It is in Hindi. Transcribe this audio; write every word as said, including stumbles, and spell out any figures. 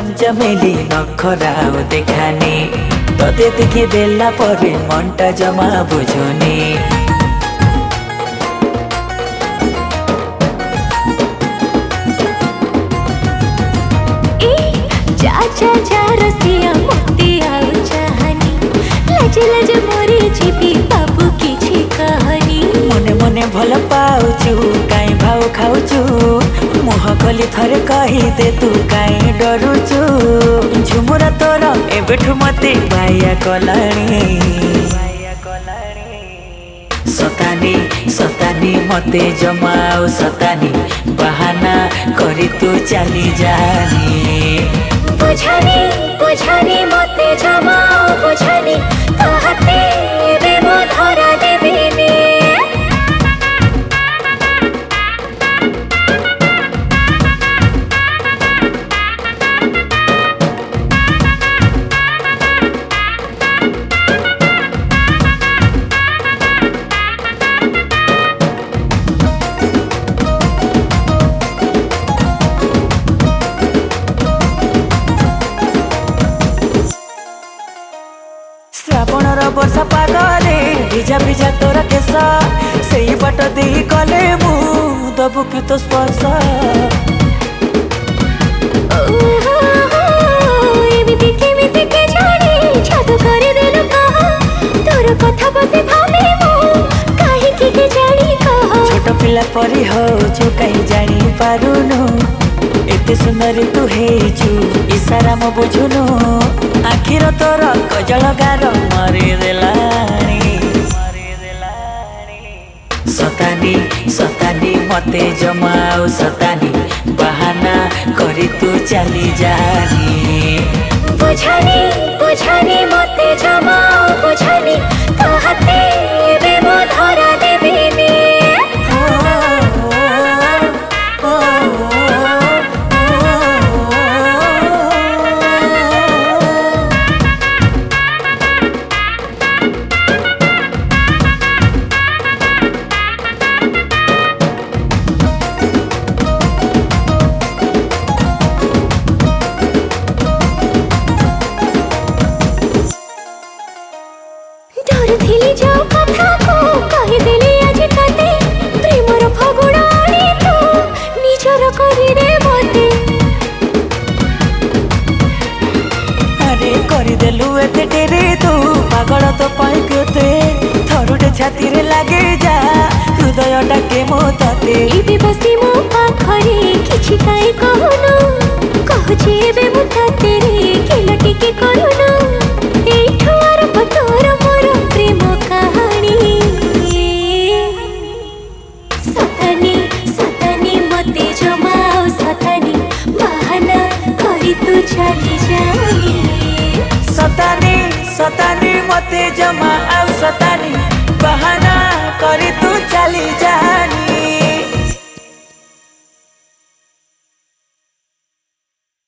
चमचमेली नखराओ देखानी तोते देखी देला परे मनटा जमा बुझुनी। जा जा जा रसिया मोती आउ चाहनी लज लज मोरी जीवी बाबू किछि कहनी। मने मने भल पाउछु काई भाव खाउछु मुह खोली थरे कही दे तू काई डरुछु। झुमुरा तोर एबेठु मते बाया कलाणी सतानी सतानी मते जमाओ सतानी बहाना करी तू चली जानी। बुझानी बुझानी मते जमाओ बुझानी कहते बे मो धरा देबेनी। श्रावणर वर्षा पागले भिजा भिजा तोर केस सेई बाट देई गले मु दबु कि तो स्पर्श। एमिति केमिति के जानी जादू करे देलु कहा तोर कथा बसे भाबे मु काहे कि के जानी कहा। छोट पिला परी हो जो कहीं जानी पारुनु एते सुंदर तू हेचु इशारा म बुझुनु। आखिर तोर कजल गार मारी देलानी सतानी सतानी मते जमाओ सतानी बहाना करी तू चली जानी। बुझानी बुझानी मते जमाओ बुझानी कहते बे मो धरा देबेनी। डरुथिली जो कथा को कहि देली आज तते प्रेमर फगुड़ाणी तू निजर करी रे मते। अरे करी देलु एते डेरे तू पागल तो पाई केते थरुटे छाती रे लागे जा हृदय डाके मो तते। इबे बसी मो पाखरे किछि काई कहनु कहछि एबे मु तते रे किलटी के करुनु। एठो आरंभ तोर मोर प्रेम कहानी सतानी सतानी मते जमाओ सतानी बहाना करी तू चली जानी। सतानी सतानी मते जमा आउ सतानी बहाना करी तू चली जानी।